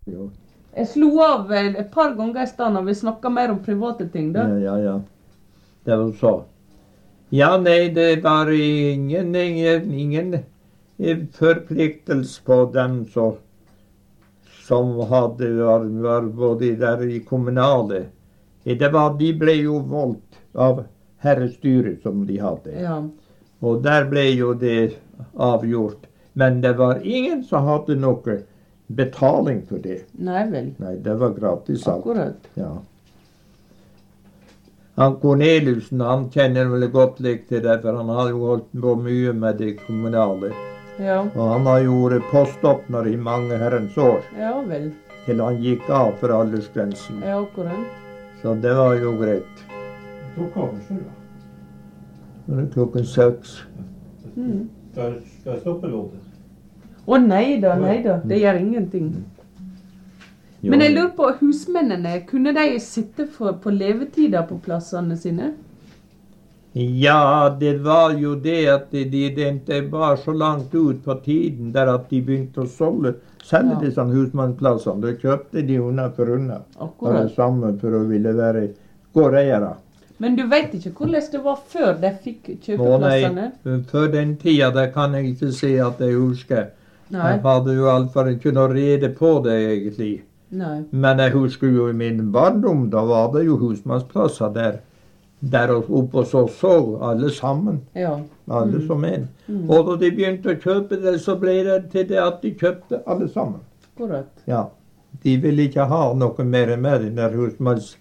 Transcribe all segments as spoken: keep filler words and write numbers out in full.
Jo. Jeg slo av eh, et par ganger i stedet når vi snakket mer om private ting, da. Ja, ja, ja. Det var så. Ja, nei, det var ingen, ingen, ingen eh, forpliktelse på dem som, som hadde, var, var både der i kommunale. Eh, Det var, de ble jo valgt av herrestyret som de hadde. Ja. Og der ble jo det avgjort. Men det var ingen som hadde noe betaling for det. Nei vel. Nei, det var gratis alt. Akkurat. Ja. Han Corneliusen, han kjenner vel godt likt til det, for han har jo holdt på mye med det kommunale. Ja. Og han har jo vært poståpner i mange herrens år, Ja vel. til han gikk av for aldersgrensen. Ja, akkurat. Så det var jo greit. Tok kanskje da. Nå er det klokken seks. Mm. Skal, skal jeg stoppe låten? Å nei da, nei da. Det gjør ingenting. Jo, Men jeg lurer på, husmennene, kunne de sitte for, på levetida på plassene sine? Ja, det var jo det at de, de, de var så langt ut på tiden der at de begynte å solge, selge Ja. disse husmannsplassene. Da kjøpte de unna for unna. Akkurat. Alle sammen for å ville være gårdeiere. Men du vet ikke hvordan det var før de fikk Å kjøpeplassene? nei, før den tida, det kan jeg ikke si at jeg husker. Nei. Jeg hadde jo iallfall ikke noe rede på det egentlig. Nei. Men jeg husker jo i min barndom, da var det jo husmannsplasser der. Der oppe hos oss så, alle sammen. Ja. Alle Mm. som en. Mm. Og da de begynte å kjøpe det, så ble det til det at de kjøpte alle sammen. Akkurat. Ja. De ville ikke ha noe mer med den der husmannstiden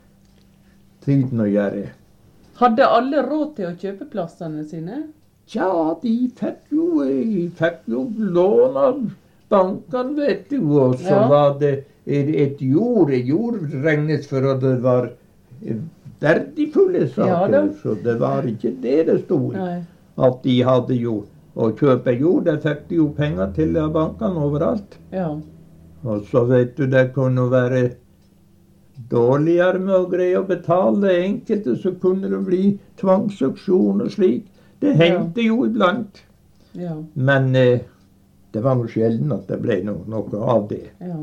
å gjøre. Hadde alle råd til å kjøpe plassene sine? Tja, de fikk jo, eh, fikk jo lån av bankene, vet du. Og så Ja. var det et, et jord. Jord regnes for at det var eh, verdifulle saker. Ja da. Så det var ikke det det stod i. Nei. At de hadde jo å kjøpe jord. Det fikk de jo penger til av bankene overalt. Ja. Og så vet du, det kunne være dårligere med å greie å betale enkelte, så kunne det bli tvangsauksjon og slik. Det hendte jo iblant. Ja. Men eh, det var noe sjelden at det ble no noe av det. Ja.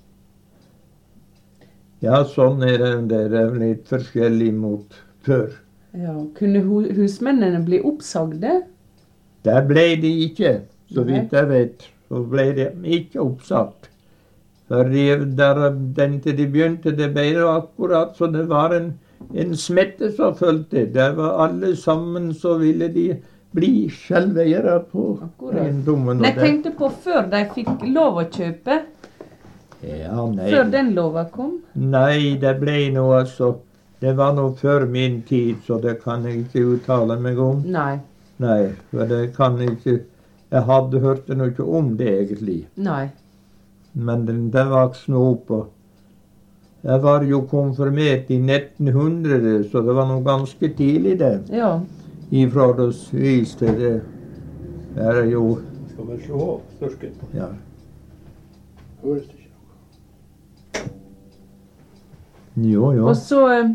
Ja, sånn er det. Det er litt forskjellig mot før. Ja. Kunne hu husmennene bli oppsagde? Der ble de ikke, så Nei. vidt jeg vet, så ble de ikke oppsatt. For de, der, den til de begynte, det ble jo akkurat så det var en, en smette som fulgte. Der var alle sammen, så ville de bli selveiere på Akkurat. eiendommen. Men og jeg det- tenkte på før de fikk lov å kjøpe. Ja, nei. Før den lova kom. Nei, det ble noe altså. Det var noe før min tid, så det kan jeg ikke uttale meg om. Nei. Nei, for det kan jeg ikke. Jeg hadde hørt noe om det egentlig. Nei. Men den, det vokste nå opp. Og jeg var jo konfirmert i nitten hundre, så det var noe ganske tidlig det. Ja. Ifra det vis til det. Det er jo, Skal vi slå av størsken? ja. Høres det ikke noe? Jo, jo. Og så eh,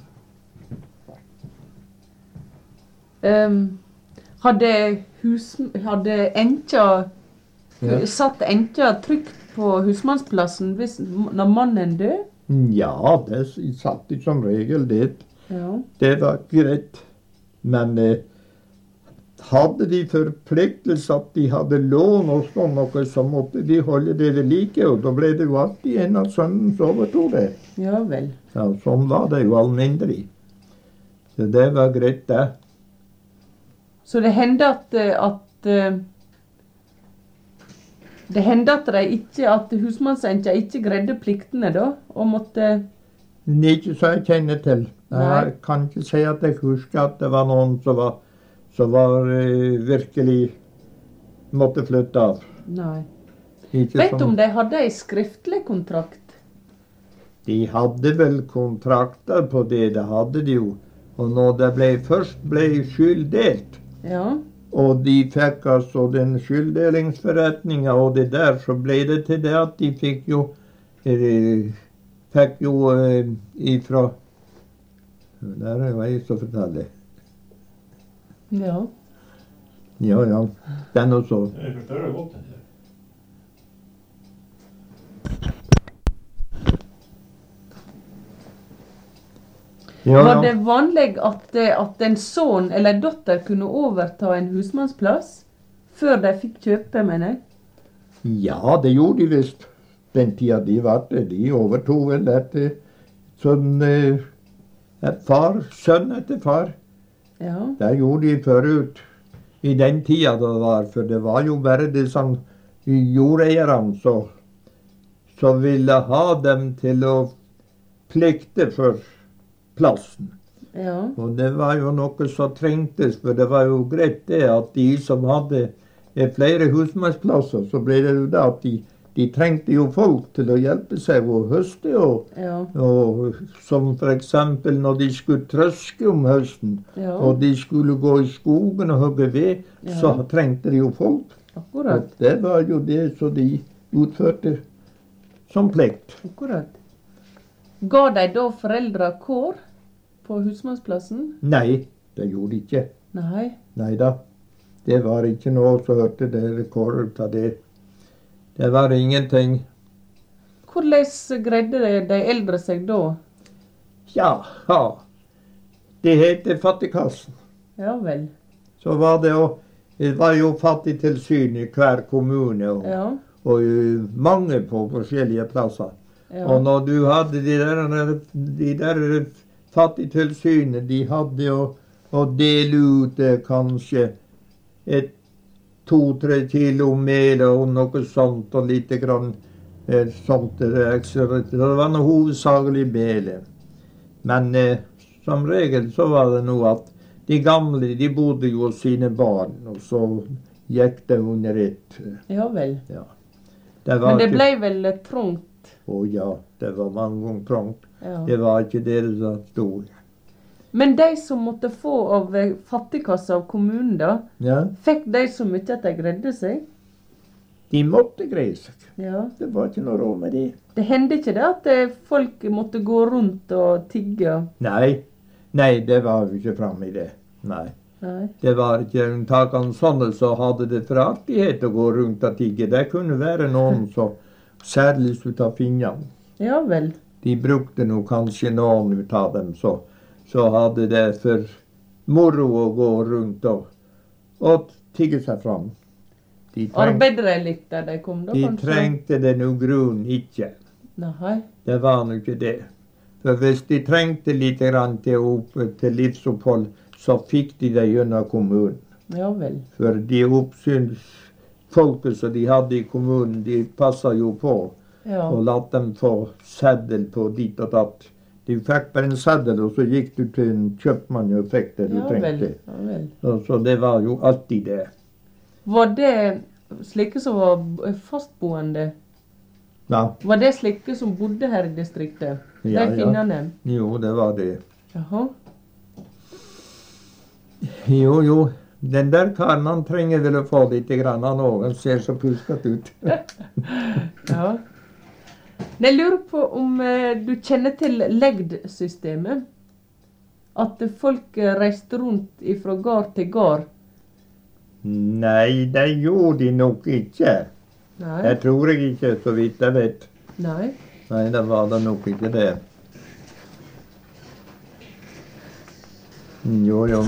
em, Hadde hus... Hadde enkja Ja. Satt enkja trygt på husmannsplassen hvis, når mannen døde? Ja, det satt de som regel det. Ja. Det var greit. Men eh, hadde de forpliktelse at de hadde lån og sånn noe, så måtte de holde det ved like, og da ble det jo alltid en av sønnen som overtog det. Ja vel. Ja, sånn var det jo alminnelig. Så det var greit, det. Så det hendte at, eh, at eh, Det hendte at de ikke At husmannsenkja ikke greide pliktene, da? Og måtte Men ikke så jeg kjenner til. Nei. Jeg kan ikke si at jeg husker at det var noen som var, som var eh, virkelig måtte flytte av. Nei. Ikke Vet du som- om de hadde ei skriftlig kontrakt? De hadde vel kontrakter på det, det hadde de jo. Og når det ble, først ble skyld delt, Ja. og de fikk altså den skylddelingsforretninga og det der, så ble det til det at de fikk jo eh, Fikk jo eh, ifra Der er jo ei som forteller. Ja. Ja, ja. Den og så. Jeg forstår det godt. Det der. Ja, Var ja. det vanlig at, eh, at en sønn eller en datter kunne overta en husmannsplass før de fikk kjøpe, mener jeg? Ja, det gjorde de visst. Den tida de var det. De overtog vel etter sånn eh, et far, sønn etter far. Ja. Det gjorde de forut i den tida det var, for det var jo bare de sånn jordeierne som som ville ha dem til å plikte for plassen. Ja. Og det var jo noe som trengtes, for det var jo greit det at de som hadde eh, flere husmannsplasser, så ble det jo det at de, de trengte jo folk til å hjelpe seg å høste, og, Ja. og som for eksempel når de skulle trøske om høsten, Ja. og de skulle gå i skogen og hugge ved, Ja. så trengte de jo folk. Akkurat. Og det var jo det som de utførte som plikt. Akkurat. Ga de da foreldra kår på husmannsplassen? Nei, det gjorde de ikke. Nei. Nei da. Det var ikke noe som hørte det kår ut av det. Det var ingenting. Hvordan greide de, de eldre seg da? Ja, ja. Det heter Fattigkassen. Ja vel. Så var det jo, det var jo fattigtilsyn i hver kommune, og, Ja. og jo mange på forskjellige plasser. Ja. Og når du hadde de der, de der fattigtilsynet, de hadde jo å dele ut eh, kanskje et to-tre kilo mel og noe sånt, og lite grann eh, sånt eh, ekstra. Det var noe hovedsakelig mel. Men eh, som regel så var det noe at de gamle, de bodde jo hos sine barn, og så gikk det under ett. Ja vel. Ja. Det var Men det ikke- ble vel eh, trangt? Å ja, det var mange ganger trangt. Ja. Det var ikke det som stod. Men de som måtte få av eh, fattigkassa av kommunen, da, Ja, fikk de så mye at de greide seg? de måtte greie seg. Ja. Det var ikke noe råd med det. Det hendte ikke det at eh, folk måtte gå rundt og tigge? Nei, nei, det var jo ikke framme i det. Nei. Nei. Det var ikke unntakene sånne som hadde det for artighet å gå rundt og tigge. Det kunne være noen som særlig ut av finnene. Ja vel. De brukte nå kanskje noen ut av dem, så, så hadde det for moro å gå rundt og, og tigge seg fram. De, treng, Arbeidet de litt der de kom, da, de kanskje? trengte det nå grunn ikke. Nei. Det var nå ikke det. For hvis de trengte litt grann til, opp, til livsopphold, så fikk de det gjennom kommunen. Ja vel. For de oppsynsfolket som de hadde i kommunen, de passa jo på Ja. og lot dem få seddel på dit og datt. De fikk bare en seddel, og så gikk du til en kjøpmann og fikk det du Ja vel. trengte. Ja vel. Og så det var jo alltid det. Var det slike som var b- fastboende? Ja, Var det slike som bodde her i distriktet? Ja, De ja. finnene? jo, det var det. Jaha. Jo, jo. Den der karen, han trenger vel å få litt grann, han òg. Han ser så pusket ut. Ja. Jeg lurer på om eh, du kjenner til legdsystemet? At folk eh, reiste rundt fra gard til gard? Nei, det gjorde de nok ikke. Nei. Jeg tror jeg ikke, så vidt jeg vet. Nei. Nei, det var det nok ikke det. Jo, jo.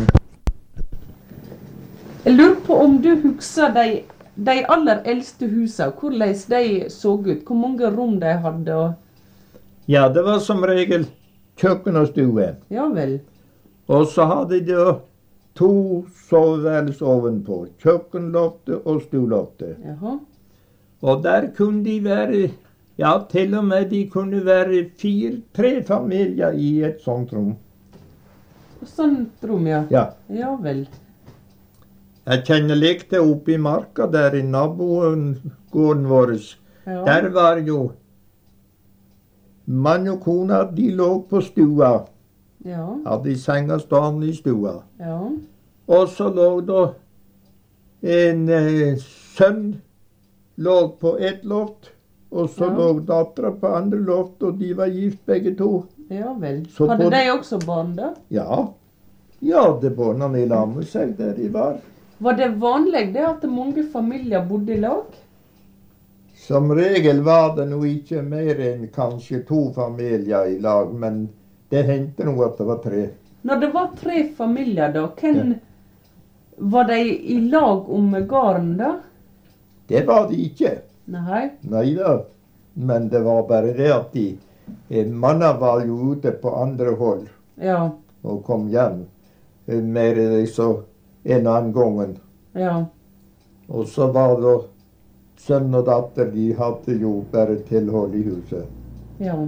Jeg lurer på om du husker de, de aller eldste husa, hvordan de så ut? Hvor mange rom de hadde? Og... Ja, det var som regel kjøkken og stue. Ja vel. Og så hadde de to soveværelser ovenpå. Kjøkkenloftet og stueloftet. Jaha. Og der kunne de være, ja, til og med de kunne være fire, tre familier i et sånt rom. Sånn rom, ja. Ja. Ja vel. Jeg kjenner likt det oppe i marka der i nabogården vår. Ja. Der var jo mann og kona, de lå på stua. Ja. Hadde senga stående i stua. Ja. Og så lå da en eh, sønn lå på ett loft, og så Ja. lå dattera på andre loft, og de var gift begge to. Ja vel. Så Hadde på- de også barn, da? Ja, ja, det barna i lag med seg der de var. Var det vanlig det at mange familier bodde i lag? Som regel var det nå ikke mer enn kanskje to familier i lag, men det hendte nog at det var tre. Når det var tre familier da, hvem var de i lag om gården da? Det var de ikke. Nei. Nei da. Men det var bare det at de eh, mannen var jo ute på andre hold Ja, og kom hjem eh, mer så en annen gangen. ja, Og så var det sønn og datter, de hadde jo bare tilhold i huset. ja.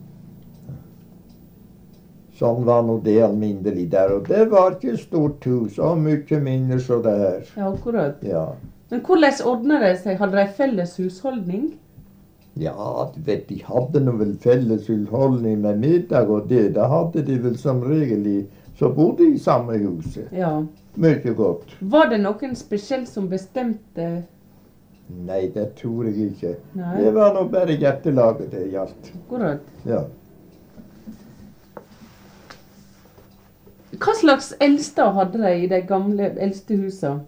Sånn var nå det alminnelig der. Og det var ikke stort hus, og mye mindre så det her. Ja, akkurat. Ja. Men hvordan ordnet det seg? Hadde de felles husholdning? Ja, du vet, de hadde nå vel felles husholdning med middag og det. Da hadde de vel som regel i, så bodde i samme huset. Ja. Mye godt. Var det noen spesielt som bestemte? Nei, det tror jeg ikke. Nei. Det var nå bare hjertelaget det gjaldt. Akkurat. Ja. Hva slags eldstad hadde de i de gamle eldste husene?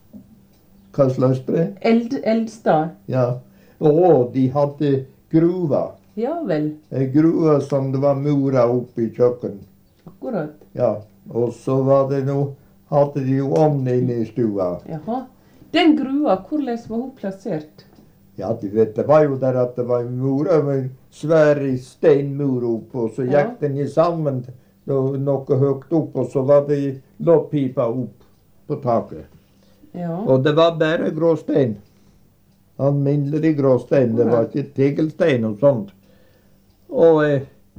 Hva slags bre? Eld, eldstad? Ja. Å, de hadde gruva. Ja vel. En gruva som det var mura opp i kjøkken. Akkurat. Ja. Og så var det nå, hadde de jo ovn inne i stua. Jaha. Den grua, hvordan var hun plassert? Ja, du vet, det var jo der at det var en mur, en svær steinmur opp, og så Ja. gikk den i sammen no- noe høyt opp, og så var det lopppipa opp på taket. Ja. Og det var bare gråstein. Alminnelig gråstein, det var ikke tegelstein og sånt. Og, eh,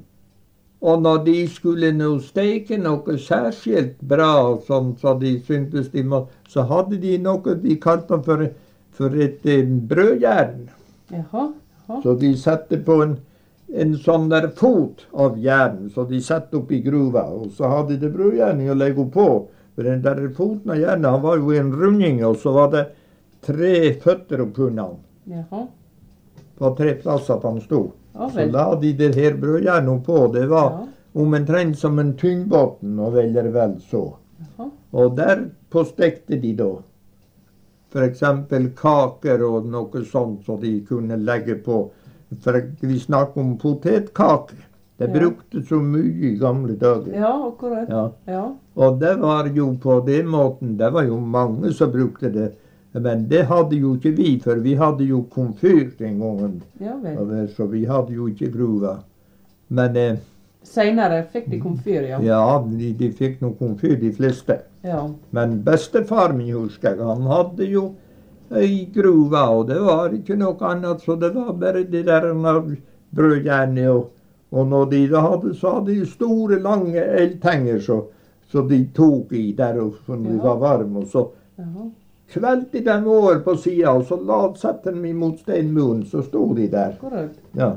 og når de skulle nå steke noe særskilt bra, sånn så de syntes de må, så hadde de noe de kalte for, for et eh, brødjern. Jaha. Jaha. Så de satte på en, en sånn der fot av jern, så de satte opp i gruva, og så hadde de brødjernet å legge på. For den der foten av jernet, han var jo en runding, og så var det tre føtter oppunder han. Jaha. På tre plasser at han stod. Ja Så vel. la de det her brødjernet på. Det var Ja. omtrent som en tynnbåten, og vel vel så. Jaha. Og der postekte de da for eksempel kaker og noe sånt så de kunne legge på. For vi snakker om potetkaker. Det Ja. brukte så mye i gamle dager. Ja, akkurat. Ja. Ja. Og det var jo på den måten, det var jo mange som brukte det. Men det hadde jo ikke vi, for vi hadde jo komfyr den gangen. Ja vel. Og det- Så vi hadde jo ikke gruva. Men eh, Senere fikk de komfyr, ja. ja, de, de fikk noe komfyr, de fleste. Ja. Men bestefar min, husker jeg, han hadde jo ei gruva, og det var ikke noe annet, så det var bare det der brødjernet. Og, og når de da hadde, så hadde de store, lange eldtenger, så, så de tok i der, og, for når de Ja. var varme. Og så Jaha. kvelte de over på sida, og så la, satte de imot steinmuren, så sto de der. Akkurat. Ja.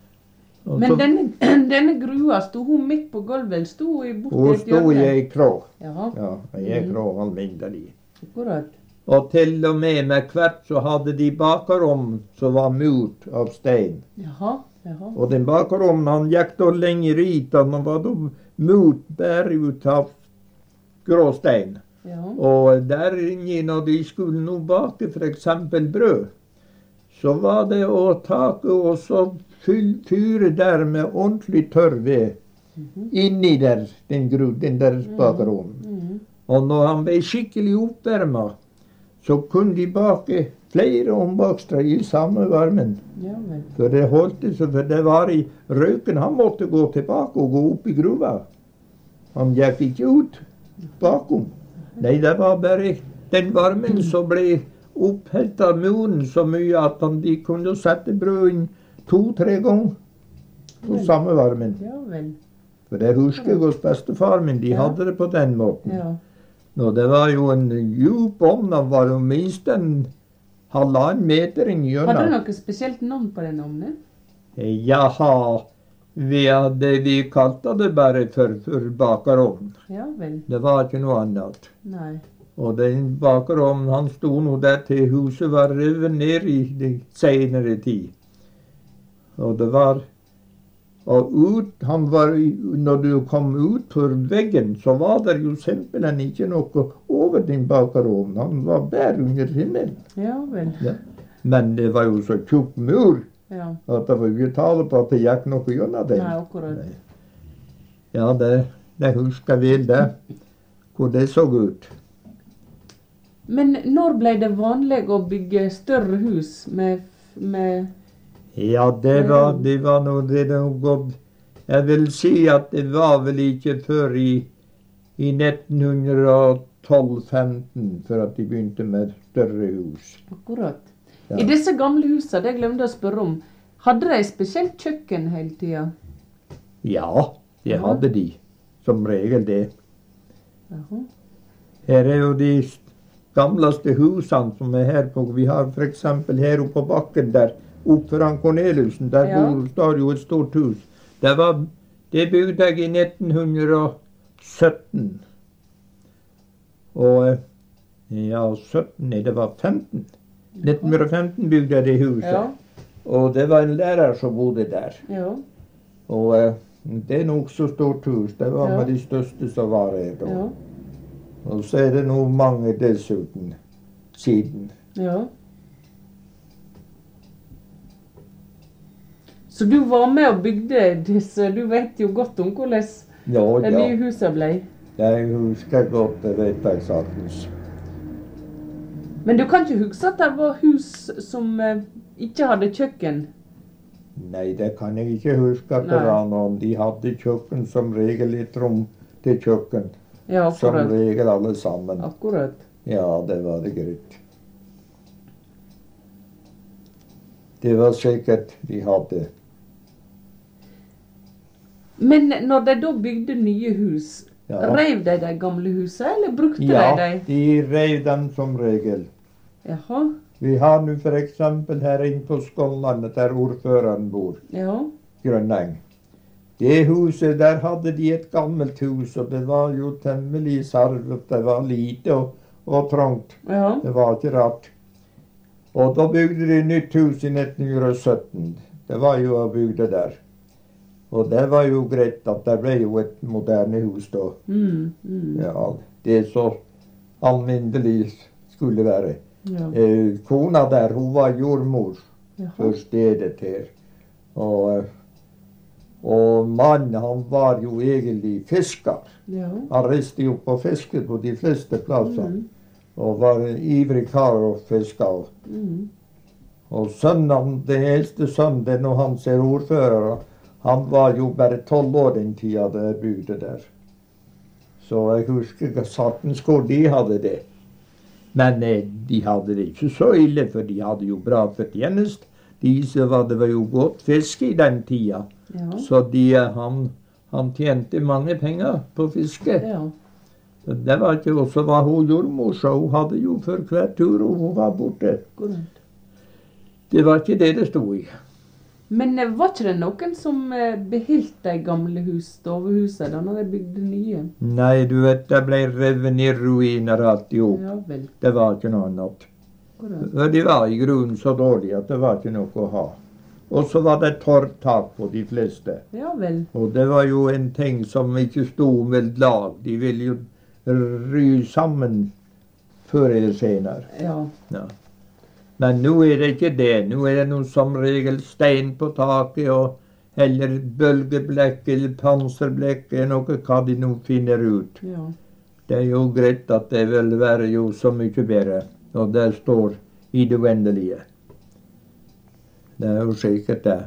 Og Men så, denne, denne grua, sto hun midt på gulvet, eller sto hun i borti hun et sto i hjørne? ei krå. Jaha. Ja, ei krå alminnelig. Akkurat. Og til og med med hvert så hadde de bakerom som var murt av stein. Jaha. Jaha. Og den bakerommen han gikk da lenger ut, og han var da murt bare ut av gråstein. Ja. Og der inne, når de skulle nå bake for eksempel brød, så var det å take og så fyll- fyre der med ordentlig tørr ved inni der, den, gru, den der bakerommen. Mhm. Og når han ble skikkelig oppvarma, så kunne de bake flere ombakstre i samme varmen. Ja vel. For det holdt seg, for det var i røyken. Han måtte gå tilbake og gå opp i gruva. Han gikk ikke ut bakom. Nei, det var bare den varmen som ble opphengt av muren så mye at han, de kunne sette brød inn to-tre ganger på samme varmen. Ja vel. For det husker jeg hos bestefar min, de Ja. hadde det på den måten. Ja. Nå, det var jo en djup ovn, den var jo minst en halvannen meter Hadde du gjennom. noe spesielt navn på den ovnen? Jaha, vi, hadde, vi kalte det bare for, for bakerovn. Ja vel. Det var ikke noe annet. Nei. Og den bakerovnen, han sto nå der til huset var revet ned i den senere tid. Og det var, og ut, han var, når du kom ut for veggen, så var det jo simpelthen ikke noe over den bakerovnen. Han var bare under himmelen. Ja vel. Ja. Men det var jo så tjukk mur, Ja. at det var jo tale på at det gikk noe gjennom den. Nei, akkurat. Nei. Ja, det, det husker jeg vel det. Hvor det så ut. Men når ble det vanlig å bygge større hus med, med Ja, det var, det var noe det er noe godt. Jeg vil si at det var vel ikke før i, i nitten tolv femten før at de begynte med større hus. Akkurat. Ja. I disse gamle husene, det glemte jeg å spørre om, hadde de spesielt kjøkken hele tiden? Ja, det Jaha. hadde de. Som regel det. Jaha. Her er jo de gamleste husene som er her på. Vi har for eksempel her oppe på bakken der, opp foran Corneliusen, der Ja. bor, står jo et stort hus. Det, var, det bygde jeg i nitten sytten. Og ja, sytten, nei, det var femten. nitten femten bygde jeg det huset. Ja. Og det var en lærer som bodde der. Ja. Og eh, det er nok så stort hus. Det var Ja. med de største som var her da. Ja. Og så er det nå mange dessuten siden. Ja. Så du var med og bygde disse, du vet jo godt om hvordan Ja, de ja. nye husene ble. Jeg husker godt, det vet jeg saktens. Men du kan ikke huske at det var hus som eh, ikke hadde kjøkken? Nei, det kan jeg ikke huske at det Nei. var noen. De hadde kjøkken som regel, et rom til kjøkken. Ja, Som akkurat. regel alle sammen. Akkurat. Ja, det var det greit. Det var sikkert de hadde. Men når de da bygde nye hus, Ja. rev de de gamle husene, eller brukte Ja, de dem? de rev dem som regel. Jaha, Vi har nå for eksempel her inne på Skånlandet, der ordføreren bor, ja, Grønneng. Det huset, der hadde de et gammelt hus, og det var jo temmelig sarvet. Det var lite og, og trangt. ja, Det var ikke rart. Og da bygde de nytt hus i nitten sytten. Det var jo å bygde der. Og det var jo greit at det ble jo et moderne hus da. mm, mm, Ja, det er så alminnelig skulle være. ja, Eh, kona der, hun var jordmor jaha, for stedet her. Og, eh, og mannen, han var jo egentlig fisker. ja, Han reiste jo på fiske på de fleste plasser. mm, Og var en ivrig kar og fiska. mm, Og sønnen, den eldste sønnen, det er når han ser ordfører, han var jo bare tolv år den tida da jeg bodde der. Så jeg husker saktens hvor de hadde det. Men eh, de hadde det ikke så ille, for de hadde jo bra fortjeneste. De som var, det var jo godt fiske i den tida. ja, Så de, eh, han, han tjente mange penger på fiske. ja, Så det var ikke, og så var hun jordmor, så hun hadde jo for hver tur og hun var borte. akkurat. Det var ikke det det stod i. Men eh, var ikke det noen som eh, beholdt de gamle hus, stovehusene, da når de bygde nye? Nei, du vet, det ble revet ned ruiner alt i hop. Ja vel, Det var ikke noe annet. akkurat. For de var i grunnen så dårlige at det var ikke noe å ha. Og så var det torvtak på de fleste. Ja vel, Og det var jo en ting som ikke stod med lag. De ville jo ry sammen før eller senere. ja, Ja. Men nå er det ikke det. Nå er det noe som regel stein på taket, og eller bølgeblekk eller panserblekk, eller noe hva de nå finner ut. ja, Det er jo greit at det vil være jo så mye bedre, og det står i det uendelige. Det er jo sikkert det.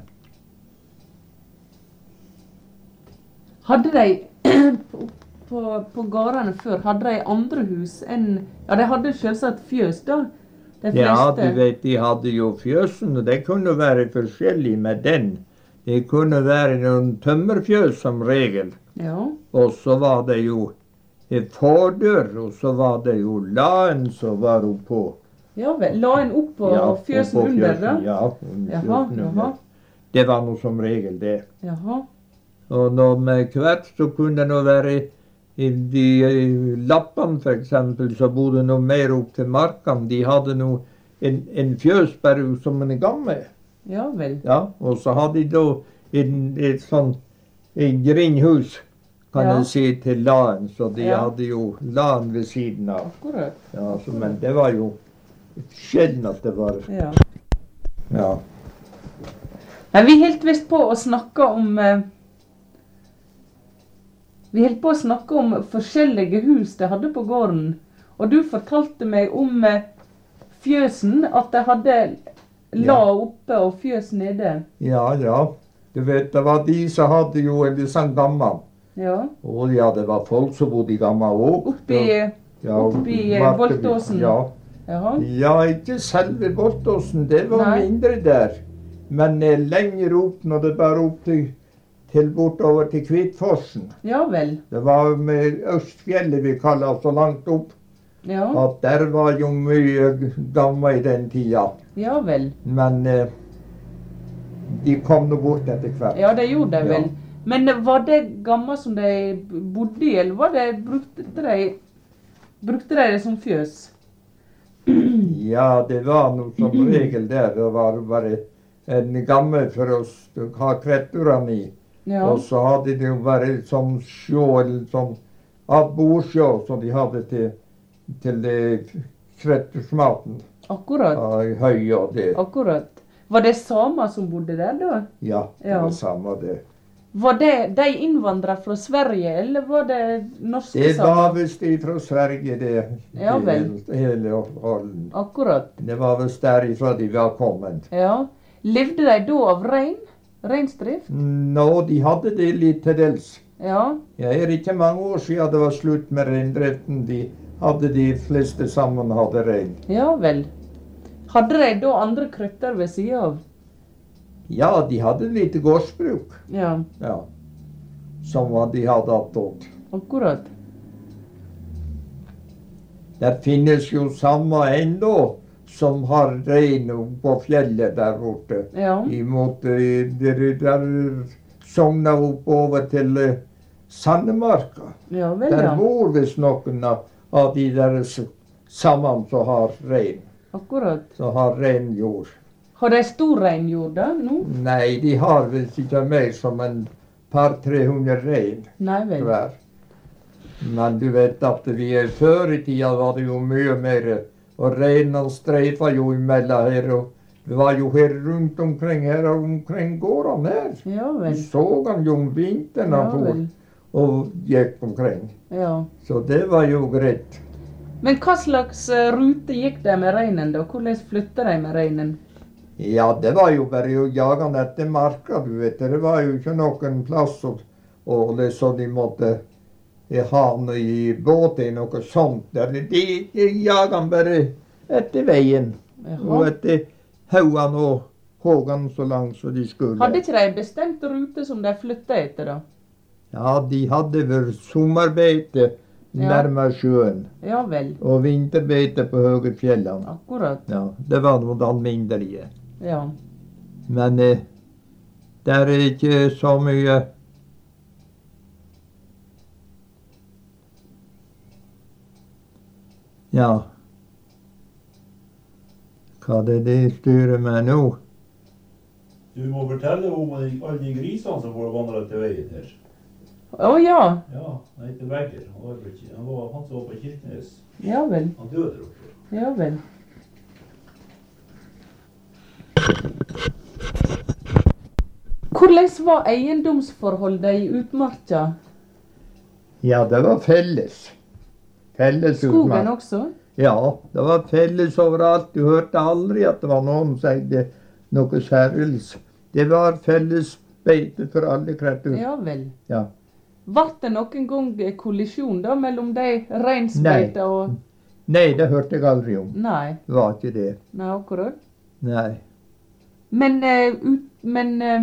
Hadde de på, på, på gårdene før, hadde de andre hus enn, ja de hadde selvsagt fjøs da, de fleste. Ja, du vet, de hadde jo fjøsen, og det kunne være forskjellig med den. Det kunne være noen tømmerfjøs som regel. Ja, Og så var det jo et fordør, og så var det jo laen som var oppå. ja vel, la en opp på Ja, fjøsen oppå under da? fjøsen, Ja, under Jaha, fjøsen jaha, under. Det var noe som regel det. jaha, Og når med hvert så kunne det nå være i de i lappene for eksempel, så bodde noe mer opp til markene. De hadde noe en, en fjøs bare som en gammel. ja vel, Ja, og så hadde de da en, et sånn en grindhus, kan Ja. en si, til laen. Så de Ja. hadde jo laen ved siden av. akkurat, Ja, så, men det var jo sjelden at det var ja. Ja. Nei, vi er helt visst på å snakke om, eh, Vi holdt på å snakke om forskjellige hus de hadde på gården. Og du fortalte meg om eh, fjøsen, at de hadde la Ja. oppe og fjøs nede. Ja, ja. Du vet, det var de som hadde jo en sånn gammel. Ja. Og ja, det var folk som bodde i gammel òg. Oppi, ja, oppi eh, Marteby. Boltåsen. Ja. Jaha. ja, ikke selve Boltåsen, det var Nei. mindre der. Men eh, lenger opp, når det bare opp til, til bortover til Kvitfossen. Ja vel. Det var med Østfjellet vi kaller så langt opp. Ja. At der var jo mye gamma i den tida. Ja vel. Men eh, de kom nå bort etter hvert. Ja, det gjorde de Ja. vel. Men eh, var det gamma som de bodde i, eller var det, brukte de, brukte de det som fjøs? Ja, det var noe som regel der. Det var bare en gammel for å ha kvetturene i. Ja. Og så hadde de jo bare sånn sjå, eller sånn av bordsjå som de hadde til, til kvettursmaten. Akkurat. Av høy og det. Akkurat. Var det samer som bodde der da? Ja, det Ja. var samme det. Var det de innvandra fra Sverige, eller var det norske Det var samer? visst fra Sverige, det. Ja vel. det hele holden. Akkurat. Det var visst derifra de var kommet. Ja. Levde de da av rein? Reinsdrift? Nå, de hadde det litt til dels. Ja. Ja, det er ikke mange år siden det var slutt med reindriften. De hadde de fleste sammen hadde rein. Ja vel. Hadde de da andre krøtter ved sida av? Ja, de hadde litt gårdsbruk. Ja. Ja. Som var de hadde attåt. Akkurat. Det finnes jo samme ennå som har rein på fjellet der borte. Ja. Imot eh, der, der sogna oppover til eh, Sandemarka. Ja vel, Der ja. bor visst noen av, av de der s- sammen som har rein. Akkurat. Som har rein jord. Har de stor reinjord da, nå? Nei, de har visst ikke mer som en par-tre hundre rein Nei vel. hver. Men du vet at vi er før i tida var det jo mye mer. Og reinene streifa jo imellom her. Og det var jo her rundt omkring her og omkring gårdene her. Ja Vi vel. så han jo om vinteren Ja han for vel. og gikk omkring. Ja. Så det var jo greit. Men hva slags eh, rute gikk de med reinen da? Hvordan flytta de med reinen? Ja, det var jo bare å jage han etter marka, du vet. Det var jo ikke noen plass og, og det så de måtte eh, ha han i båt i noe sånt. Der. De, de jaga han bare etter veien. Og Jaha. etter haugene og hågene så langt som de skulle. Hadde ikke de en bestemt rute som de flytta etter, da? Ja, de hadde vel sommerbeite Ja. nærmere sjøen. Ja vel. Og vinterbeite på høye fjellene. Akkurat. Ja, det var noe alminnelige. Ja. Men eh, der er ikke så mye. Ja. Hva er det de styrer med nå? Du må fortelle om alle de grisene som får vandre til veien her. Å ja. Ja, han heter Berger. Han var, på, Ki- han var han som var på Kirkenes. Ja vel. Han døde der oppe. Ja vel. Hvordan var eiendomsforholdet i utmarka? Ja, det var felles. Felles Skogen utmark. også? Ja, det var felles overalt. Du hørte aldri at det var noen som eide noe særlig. Det var felles beite for alle kreatur. Ja vel. Ja. Ble det noen gang kollisjon da mellom de reinsbeita og Nei, det hørte jeg aldri om. Nei. Det var ikke det. Nei, akkurat. Nei. Men, eh, ut, men eh,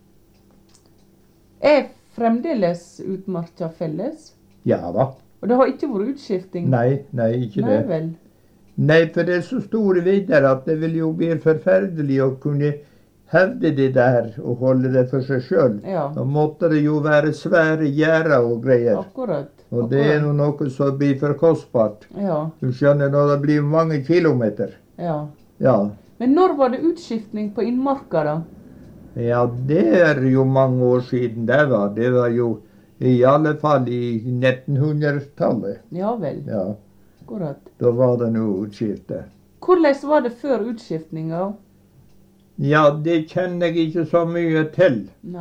er fremdeles utmarka felles? Ja da. Og det har ikke vært utskifting? Nei, nei, ikke Nei det. vel. Nei, for det er så store vidder at det vil jo bli forferdelig å kunne hevde det der og holde det for seg sjøl. Ja, Da måtte det jo være svære gjerder og greier. akkurat. Og det er akkurat. nå noe som blir for kostbart. Ja, Du skjønner, når det blir mange kilometer. ja. Ja. Men når var det utskiftning på innmarka, da? Ja, det er jo mange år siden det var. Det var jo i alle fall i nittenhundretallet. Ja vel, Ja, akkurat. da var det noe utskifte. Hvordan var det før utskiftninga? Ja, det kjenner jeg ikke så mye til. Nei,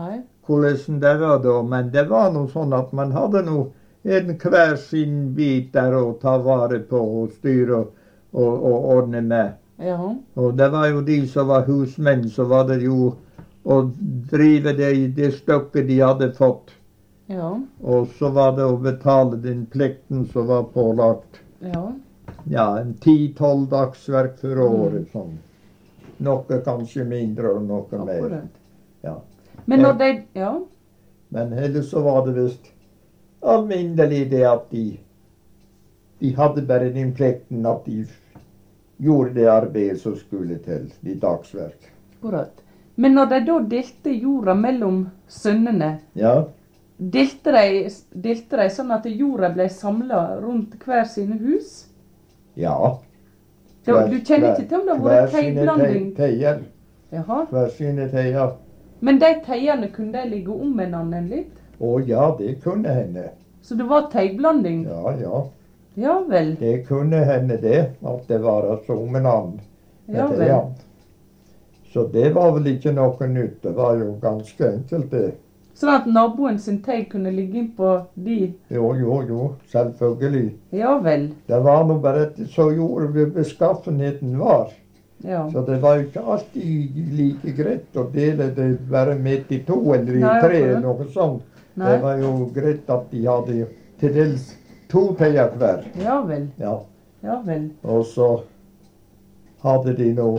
hvordan det var da, men det var noe sånn at man hadde noe en hver sin bit der å ta vare på og styre og, og, og ordne med. Ja. Og det var jo de som var husmenn, så var det jo å drive det i det stykket de hadde fått. Ja. Og så var det å betale den plikten som var pålagt. Ja. Ja, en ti-tolv dagsverk for året, sånn. Noe kanskje mindre og noe mer. Akkurat. Ja. Men når de, ja, Men ellers så var det visst alminnelig det at de de hadde bare den plikten at de gjorde det arbeidet som skulle til, de dagsverk. akkurat. Men når de da delte jorda mellom sønnene, Ja, delte de, delte de sånn at jorda ble samla rundt hver sine hus? ja. Da, du kjenner ikke til om det har vært Hver sine teiblanding? te- teier. Jaha. Hver sine teier. Men de teiene, kunne de ligge om hverandre litt? Å ja, det kunne hende. Så det var teiblanding? Ja, ja. Ja vel. Det kunne hende det, at det var altså om en annen. Ja Etter vel. han. Så det var vel ikke noe nytt. Det var jo ganske enkelt, det. Sånn at naboen sin teig kunne ligge innpå de? Jo, jo, jo. Selvfølgelig. Ja vel. Det var nå bare så gjorde beskaffenheten var. Ja. Så det var jo ikke alltid like greit å dele det bare midt i to eller i Nei, tre akkurat. eller noe sånt. Nei. Det var jo greit at de hadde til dels to teier hver. Ja vel. Ja. Ja vel. Og så hadde de nå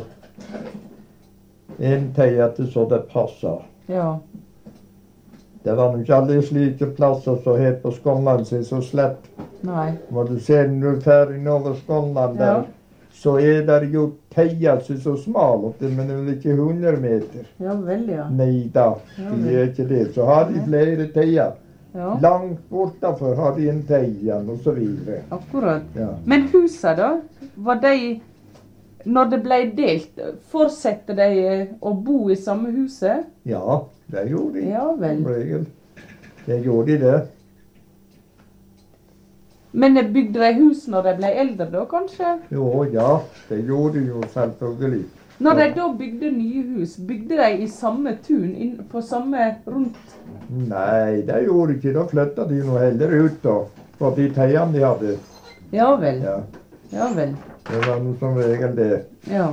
en teier til så det passa. Ja. Det var nok ikke alle slike plasser som her på Skånland som er så slett. Nei. Når du ser når du er ferdig over Skånland der, Ja. så er det jo teier som er så smale at de er vel ikke hundre meter. Ja vel, ja. Nei da, Ja, de vel. er ikke det. Så har de flere teier. Ja. Langt bortafor har de en teie og så videre. Akkurat. Ja. Men husa da? Var de, når det ble delt, fortsatte de eh, å bo i samme huset? Ja, det gjorde de. Ja vel. Som regel. Det gjorde de det. Men eh, bygde de hus når de ble eldre da, kanskje? Jo, ja, det gjorde de jo selvfølgelig. Når de Ja. da bygde nye hus, bygde de i samme tun, inn, på samme rundt? Nei, det gjorde de ikke. Da flytta de nå heller ut da, på de teiene de hadde. Ja vel. Ja, Ja vel. det var noe som regel det. Ja.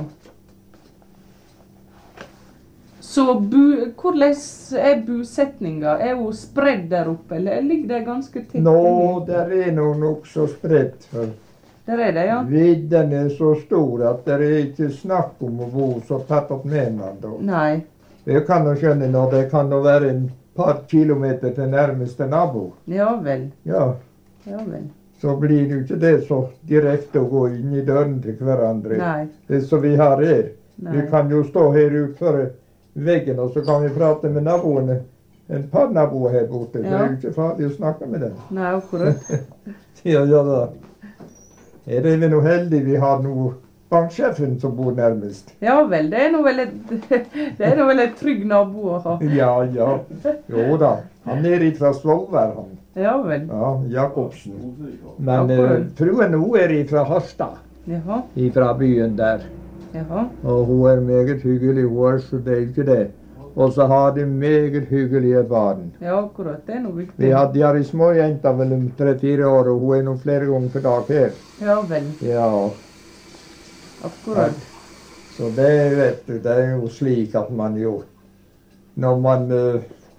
Så bu, hvordan er bosetninga? Er hun spredd der oppe, eller ligger det ganske tett? Nå, der er nå nokså spredt. for Der er det, ja. Vidden er så stor at det er ikke snakk om å bo så tett opp med hverandre. Nei. Jeg kan jo skjønne når det kan nå være en par kilometer til nærmeste nabo. Ja vel. Ja, Ja vel. så blir det jo ikke det så direkte å gå inn i døren til hverandre. Nei. Det som vi har her. Nei. Vi kan jo stå her utenfor veggen, og så kan vi prate med naboene. En par naboer her borte. Det er Ja. jo ikke farlig å snakke med dem. Nei, akkurat. Ja, ja da. Her er vi nå heldige vi har noe banksjefen som bor nærmest. Ja vel. Det er nå vel et, det er nå vel et trygg nabo å ha. Ja, ja. Jo da. Han er ifra Svolvær, han. Ja vel. Ja, Jacobsen. Men eh, Akkurat. fruen hun er ifra Harstad. Jaha. Ifra byen der. Jaha. Og hun er meget hyggelig, hun er, så det er ikke det. Og så har de meget hyggelige barn. Ja, akkurat. Det er noe viktig. Vi har, de har ei småjente vel om tre-fire år, og hun er nå flere ganger per dag her. Ja vel. Ja, Akkurat. så det vet du, det er jo slik at man jo Når man uh,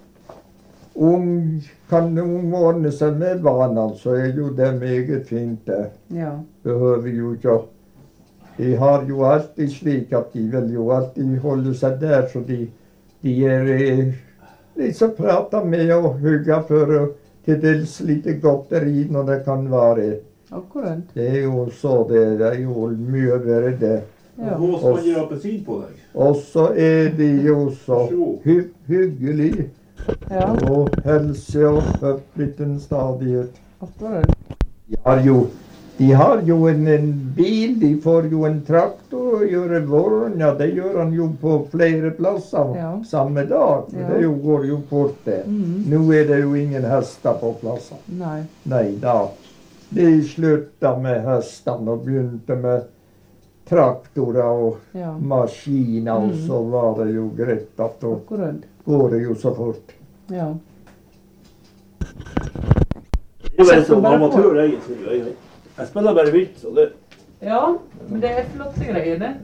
ung, kan omordne seg med barna, så er jo det meget fint. Det Ja. behøver jo ikke å De har jo alltid slik at de vil jo alltid holde seg der, så de, de er eh, liksom prater med og hugger for og til dels lite godteri når det kan være. Akkurat. Det er jo så det, det er jo mye bedre det. Ja. Nå skal man gi appelsin på deg. Og så er de jo så Vær så god. hy hyggelige Ja. og helse og høflig til stadighet. Akkurat. De har jo, de har jo en, en bil, de får jo en traktor og gjør våren. Ja, det gjør han jo på flere plasser Ja. samme dag. For Ja. det jo, går jo fort det. Mhm. Nå er det jo ingen hester på plasser. Nei. Nei da. De slutta med hestene og begynte med traktorer og Ja. maskiner, og Mm. så var det jo greit at da Akkurat. går det jo så fort. Ja. Jeg er bare sånn amatør, egentlig. Jeg, jeg spiller bare vilt, så det... Ja, men det er flotte greier, det.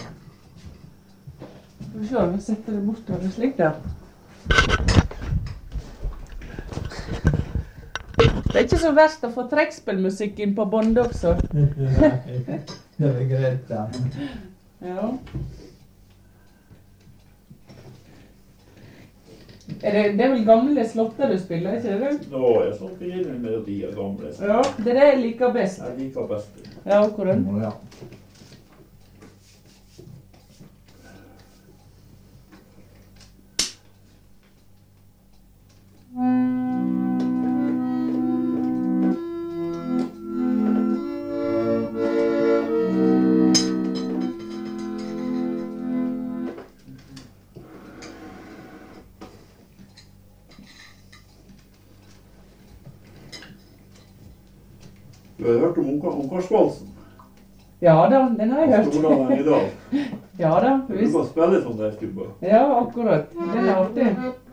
Skal vi se, vi setter det bort her, slik der. Det er ikke så verst å få trekkspillmusikk inn på bånd også. Nei, det er greit, ja. Ja. Er det, det er vel gamle slotter du spiller, ikke det? Nå, jeg sånn begynner melodier gamle. Så. Ja, det er det jeg liker best. Jeg liker best. Ja, akkurat. Ja. Du har hørt om Ungkarsvalsen? Ja da, den har jeg hørt. Hvordan er den i dag? Ja da, Du visst. kan spille sånn der stubba. Ja, akkurat. Den er artig.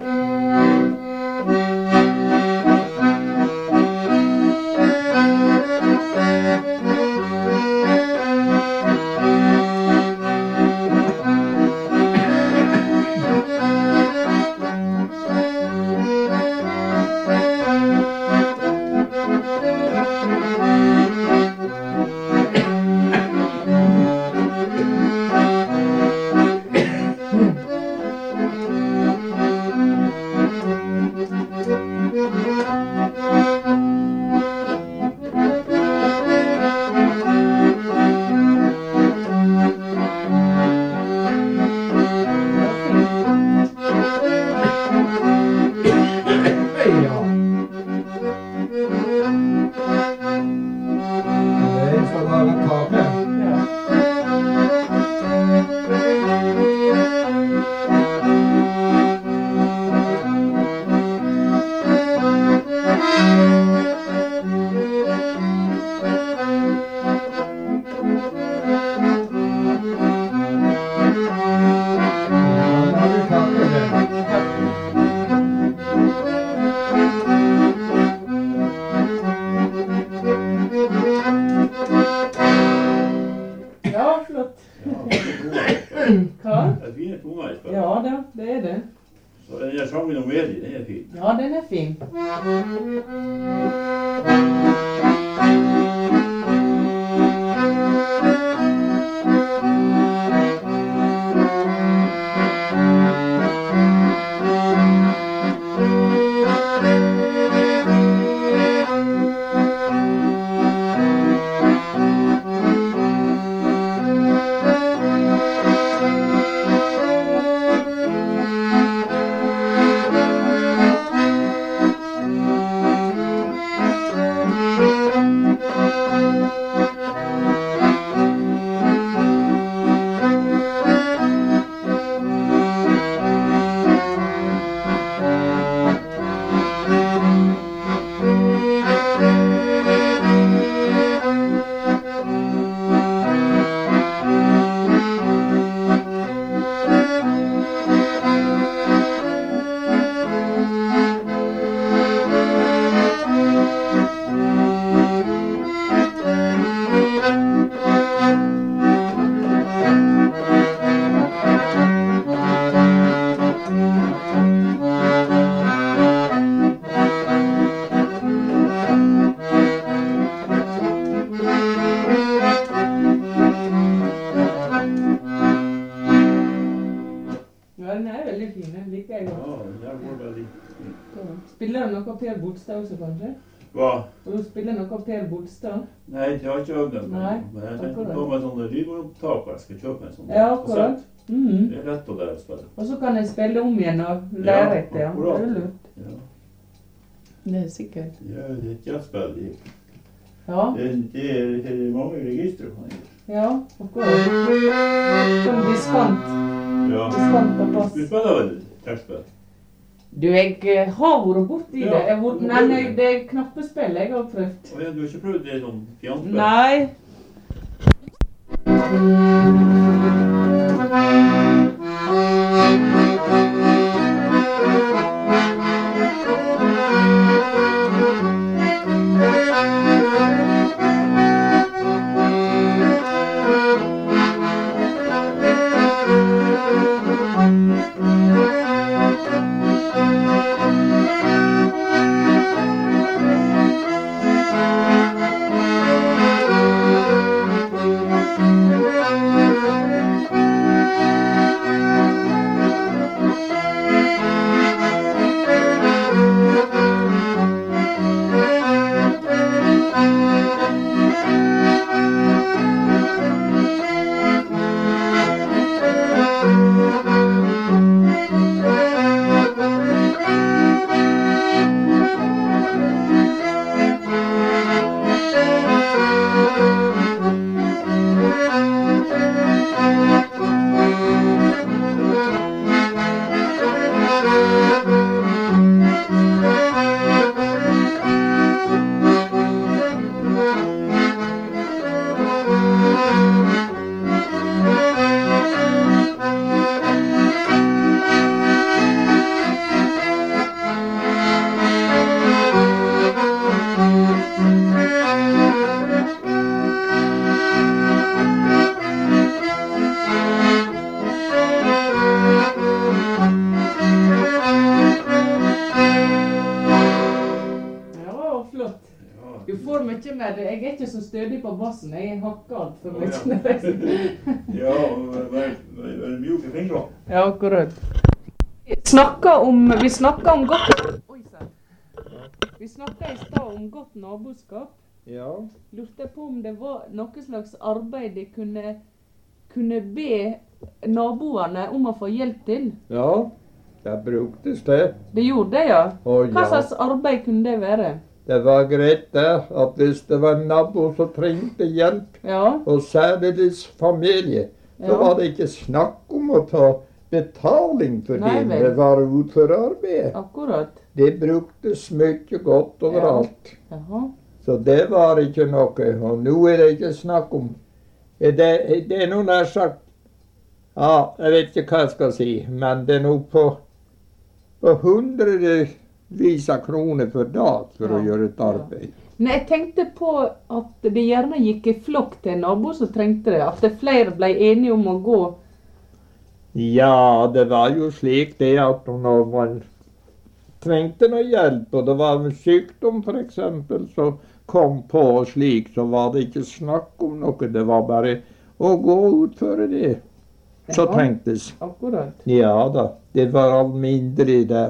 Ja, den er fin. Spiller du noe Per Bodstad også, kanskje? Hva? Og du spiller noe Per Bodstad? Nei, jeg har ikke øvd den. Nei, men jeg tenkte akkurat. på med sånne lydopptaker. Jeg skal kjøpe en sånn. Ja, akkurat. Mhm. Det er lett å lære å spille. Og så kan jeg spille om igjen og lære etter, ja. akkurat. Det er lurt. Ja, Det er sikkert. ja det er et jazzspill. Det, Ja, det, det, er, det er mange registre. ja, akkurat. Som diskant. Ja. Diskant og bass. Du spiller vel trekkspill? Du, jeg eh, har vært borti Ja. det. Jeg har vært, nei, nei, det er knappespill jeg har prøvd. Å ja, du har ikke prøvd det sånn fjernspill? Nei. Du får mye med det. Jeg er ikke så stødig på bassen. Jeg hakker alt for mye. Ja, og være mjuk i fingrene. Ja, akkurat. Vi snakket om, vi snakket om godt... Oi, sann. Vi snakket i stad om godt naboskap. Ja. Lurte på om det var noe slags arbeid de kunne, kunne be naboene om å få hjelp til. Ja, det bruktes det. Det gjorde det, ja. Å, Hva ja. slags arbeid kunne det være? Det var greit det, at hvis det var en nabo som trengte hjelp, Ja, og særdeles familie, så Ja. var det ikke snakk om å ta betaling for Nei, det. vel. Det var utførarbeid. akkurat. Det bruktes mye godt overalt. Jaha. Så det var ikke noe. Og nå er det ikke snakk om. Det, det er noe nær sagt. Ja, jeg vet ikke hva jeg skal si, men det er noe på, på hundrevis av kroner per dag for Ja, å gjøre et ja. arbeid. Nei, jeg tenkte på at det gjerne gikk i flokk til en nabo som trengte det. At det flere ble enige om å gå. Ja, det var jo slik det at når man trengte noe hjelp, og det var en sykdom for eksempel, så kom på og slik, så var det ikke snakk om noe. Det var bare å gå og utføre det. Så Jaha. trengtes. Akkurat. Ja da, det var alminnelig det.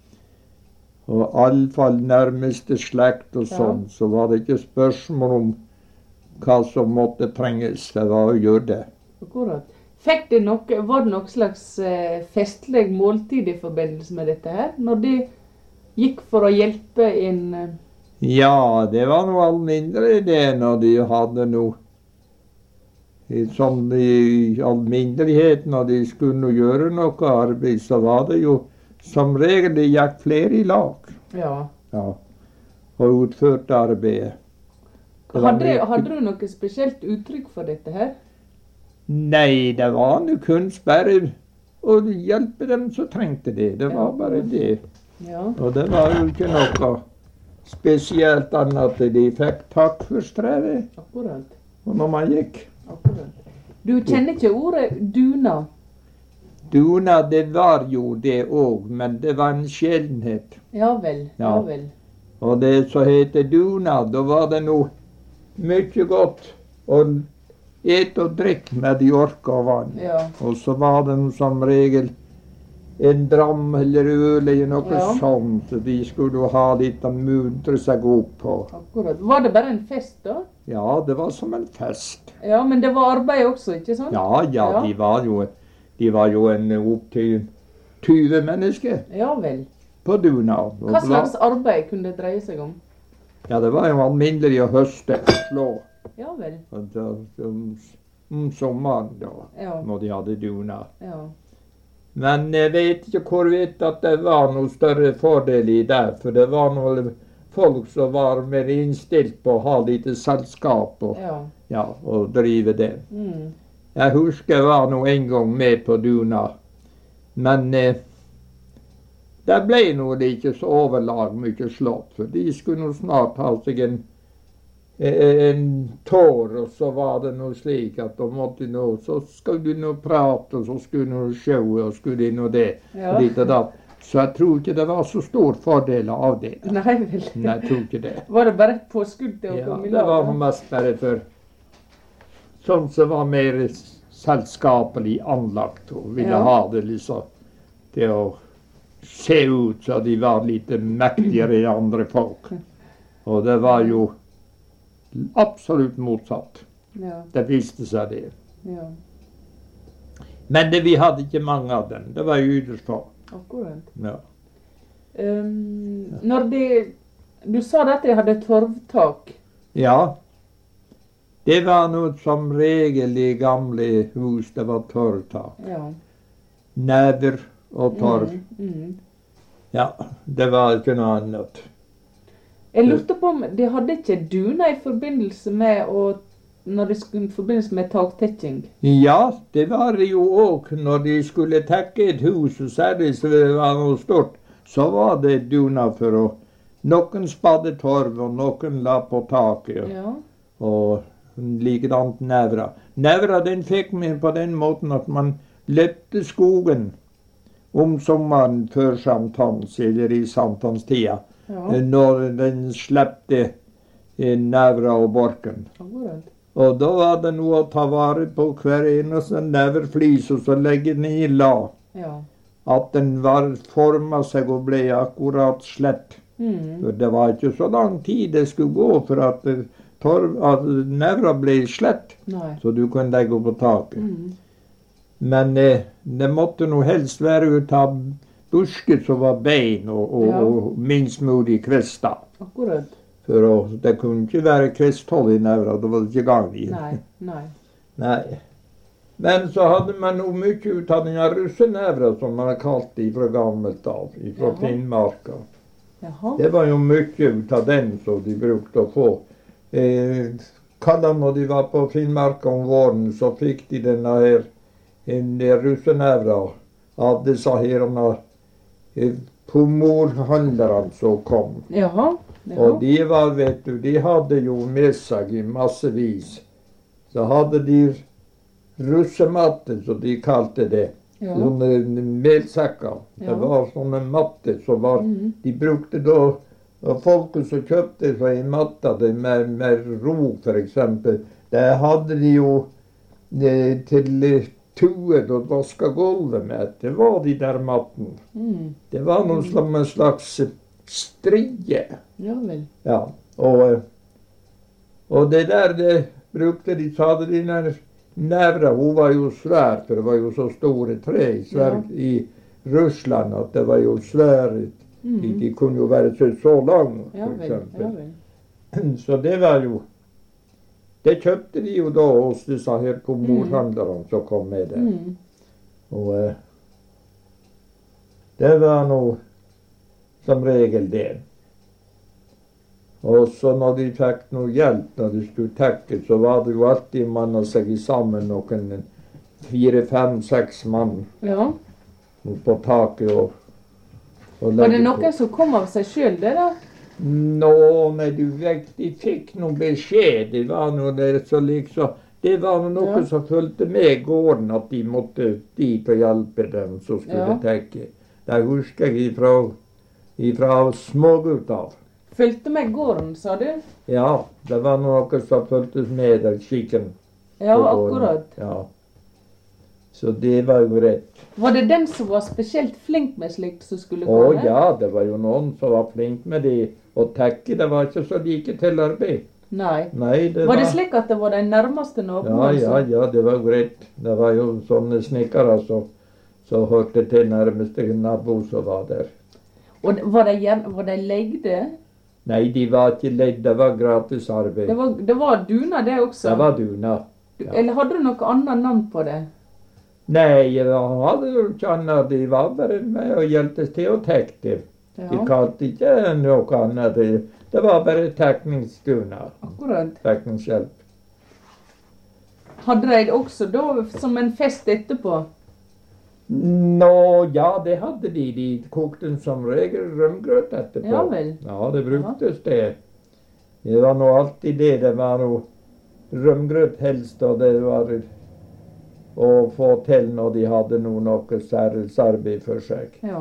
Og iallfall nærmeste slekt og Ja. sånn, så var det ikke spørsmål om hva som måtte trenges. Det var å gjøre det. Akkurat. Fikk det noe, var det noe slags eh, festlig måltid i forbindelse med dette her? Når de gikk for å hjelpe en eh, Ja, det var noe alminnelig det når de hadde noe i- Sånn i alminnelighet når de skulle gjøre noe arbeid, så var det jo som regel det gikk flere i lag. Ja. Ja, og utførte arbeidet. Det var Hadde, mye- hadde du noe spesielt uttrykk for dette her? Nei, det var nå kunst bare å hjelpe dem som trengte det. Det var bare det. Ja. Og det var jo ikke noe spesielt annet at de fikk takk for strevet. Akkurat. Og når man gikk. Akkurat. Du kjenner ikke ordet duna? Duna, det var jo det òg, men det var en sjeldenhet. Ja vel. Ja, Ja. vel. Og det som heter duna, da var det noe mye godt å ete og drikke med de orka og vann. Ja. Og så var det som regel en dram eller øl eller noe Ja. sånt. Så de skulle jo ha litt å muntre seg opp på. Akkurat. Var det bare en fest, da? Ja, det var som en fest. Ja, men det var arbeid også, ikke sant? Ja, ja, Ja. de var jo, de var jo en opptil tyve mennesker Ja vel. på dunad. Og Hva bla- slags arbeid kunne det dreie seg om? Ja, det var jo alminnelig å høste og slå. Ja vel. Og da, om, om sommeren da, Ja. når de hadde dunad. Ja. Men jeg vet ikke hvorvidt at det var noe større fordel i det, for det var noen folk som var mer innstilt på å ha litt selskap og, Ja. ja, og drive det. Mm. Jeg husker jeg var nå en gang med på dunad, men eh, det ble nå ikke så overlag mye slått, for de skulle nå snart ha seg en en tår, og så var det noe slik at da måtte nå, så skulle de nå prate, og så skulle de nå sjå, og skulle de nå det, Ja. og ditt og datt. Så jeg tror ikke det var så stor fordel av det. Nei vel. Nei, jeg tror ikke det. Var det bare et påskudd til å Ja, komme i det var lag? da? mest bare for sånn som var mer selskapelig anlagt, og ville Ja. ha det liksom til å se ut så de var litt mektigere enn andre folk. Og det var jo absolutt motsatt. Ja. Det viste seg det. Ja. Men det, vi hadde ikke mange av dem. Det var ytterst få. Akkurat. Ja. Um, når de Du sa det at de hadde torvtak. ja. Det var noe som regel i gamle hus. Det var torvtak. Ja. Never og torv. Mm, mm. Ja, det var ikke noe annet. Jeg lurte på om de hadde ikke duna i forbindelse med å når de skulle, i forbindelse med taktekking. Ja, det var det jo òg når de skulle tekke et hus, og særlig så det var noe stort, så var det dunad for å Noen spadde torv, og noen la på taket, Ja. og likadant nevra. Nevra den fikk vi på den måten at man løpte skogen om sommeren før sankthans, eller i sankthanstida. Ja. Når den slepte i nevra og barken. Akkurat. Og da var det noe å ta vare på hver eneste neverflis, og så legge den i la. Ja. At den var formet seg og ble akkurat slett. Mm. For det var ikke så lang tid det skulle gå for at, det torv, at nevra ble slett, Nei. så du kunne legge på taket. Mm. Men eh, det måtte nå helst være ut av busker som var bein og, og, Ja. og minst mulig kvister. Akkurat. For å, det kunne ikke være kvisthold i nevra, da var det ikke gang i. Nei. Nei. Nei. Men så hadde man jo mye ut av den russenevra, som man har kalt det fra gammelt av, fra Jaha. Finnmarka. Jaha. Det var jo mye ut av den som de brukte å få. Eh, Kalla når de var på Finnmarka om våren, så fikk de denne her en russenevra av disse herene eh, pomorhandlerne som kom. Jaha. Jaha. Og de var, vet du, de hadde jo med seg i massevis. Så hadde de russematte, som de kalte det. Ja. Sånne melsekker. Ja. Det var sånne matter som var Mhm. De brukte da og folket som kjøpte seg en matte det med, med ro, for eksempel. Det hadde de jo eh, til eh, tuet og vaska gulvet med. Det var de der matten. Mm. Det var noe som en slags strie. Ja vel. Ja, og, eh, og det der det brukte de, så hadde de der nevra, hun var jo svær, for det var jo så store tre i, Sverige, i Russland, at det var jo svære. De, Mhm. de kunne jo være så, så lange, Ja for vel. Ja eksempel. vel. Så det var jo, det kjøpte de jo da hos disse her pomorhandlerne som kom med det. Mm. Og eh, det var nå som regel det. Og så når de fikk noe hjelp, når de skulle tekke, så var det jo alltid mann og seg sammen, noen fire, fem, seks mann Ja. på taket og, og Var det legge noen som kom av seg sjøl, det da? Nå, nei, du vet, de fikk noe beskjed. Det var noe der så liksom, det var noe Ja. som fulgte med gården, at de måtte dit og hjelpe dem som skulle Ja. tekke. Det husker jeg ifra, ifra smågutt av. Fulgte med gården, sa du? Ja, det var noe som fulgte med der skikken. Ja, på gården. akkurat. Ja. Så det var jo rett. Var det den som var spesielt flink med slikt, som skulle Å komme? ja, det var jo noen som var flink med det. Å tekke, det var ikke så like til arbeid. Nei. Nei, det Var det slik at det var de nærmeste naboene? Ja, ja, som- ja, det var greit. Det var jo sånne snekkere som som hørte til nærmeste nabo som var der. Og var de, gjerne- var de legde? Nei, de var ikke ledd, det var gratis arbeid. Det var, det var duna, det også? Det var duna. Du- ja. Eller hadde du noe annet navn på det? Nei, jeg hadde jo ikke annet. De var bare med og hjelpes til å tekke det. De Ja, kalte ikke noe annet. Det, det var bare tekningsduna. akkurat. Tekningshjelp. Hadde de det også da som en fest etterpå? Nå, ja, det hadde de. De kokte som regel rømgrøt etterpå. Ja vel. Ja, det bruktes det. Det var nå alltid det. Det var noe rømgrøt helst, og det var å få til når de hadde noe, noe særlig arbeid for seg. Ja.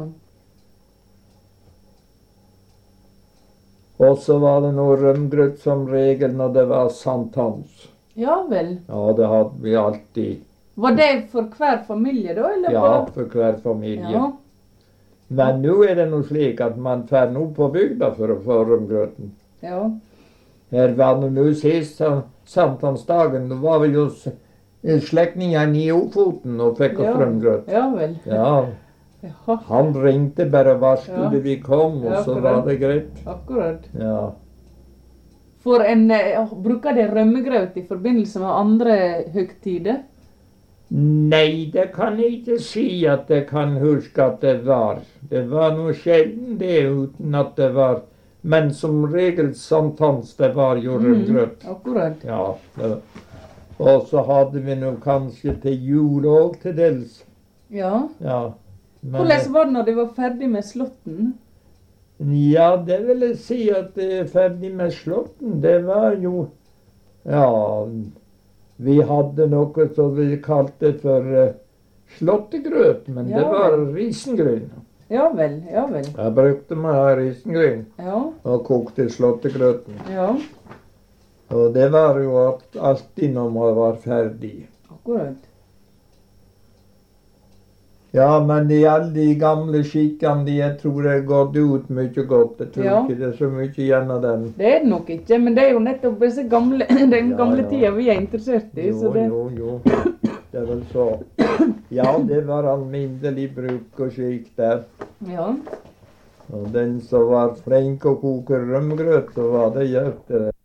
Og så var det noe rømgrøt som regel når det var sankthans. Ja vel. Ja, det hadde vi alltid. Var det for hver familie da, eller? Ja, bare- for hver familie. Ja. Men nå er det noe slik at man fer nå på bygda for å få rømgrøten. Ja. Her var det nå sist sa- sankthansdagen, da var vi jo s- slektningene i Ofoten og fikk oss Ja. rømgrøt. Ja vel. Ja, Jaha, han ringte bare hva skulle Ja. vi komme, og Ja, så akkurat. var det greit. akkurat. Ja. For en, eh, bruker de rømmegrøt i forbindelse med andre høgtider? Nei, det kan jeg ikke si at jeg kan huske at det var. Det var noe sjelden det uten at det var. Men som regel sankthans, det var jo rømgrøt. Akkurat. Ja. Det. Og så hadde vi nå kanskje til jul òg til dels. Ja. Ja. Men, Hvordan var det når de var ferdig med slåtten? ja, det vil jeg si at det er ferdig med slåtten. Det var jo Ja, vi hadde noe som vi kalte for uh, slåttegrøt, men Ja, det var vel. risengryn. Ja vel, ja vel. Jeg brukte meg av risengryn Ja, og kokte slåttegrøten. ja. Og det var jo at alltid når man var ferdig. Akkurat. Ja, men de alle de gamle skikkene, de jeg tror det er gått ut mye godt. Jeg tror Ja. ikke det er så mye igjen av dem. Det er det nok ikke, men det er jo nettopp disse gamle, den Ja, gamle ja. tida vi er interessert i. Jo, Så det, jo, jo. Det er vel så. Ja, det var alminnelig bruk og slik der. ja. Og den som var flink å koke rømgrøt, så var det gjort det.